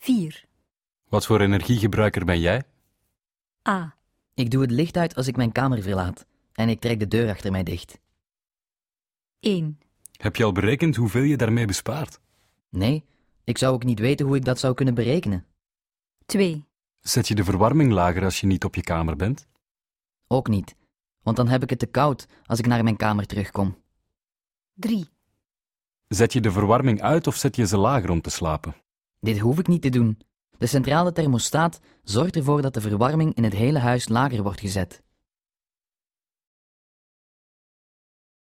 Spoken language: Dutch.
4. Wat voor energiegebruiker ben jij? A. Ik doe het licht uit als ik mijn kamer verlaat. En ik trek de deur achter mij dicht. 1. Heb je al berekend hoeveel je daarmee bespaart? Nee, ik zou ook niet weten hoe ik dat zou kunnen berekenen. 2. Zet je de verwarming lager als je niet op je kamer bent? Ook niet, want dan heb ik het te koud als ik naar mijn kamer terugkom. 3. Zet je de verwarming uit of zet je ze lager om te slapen? Dit hoef ik niet te doen. De centrale thermostaat zorgt ervoor dat de verwarming in het hele huis lager wordt gezet.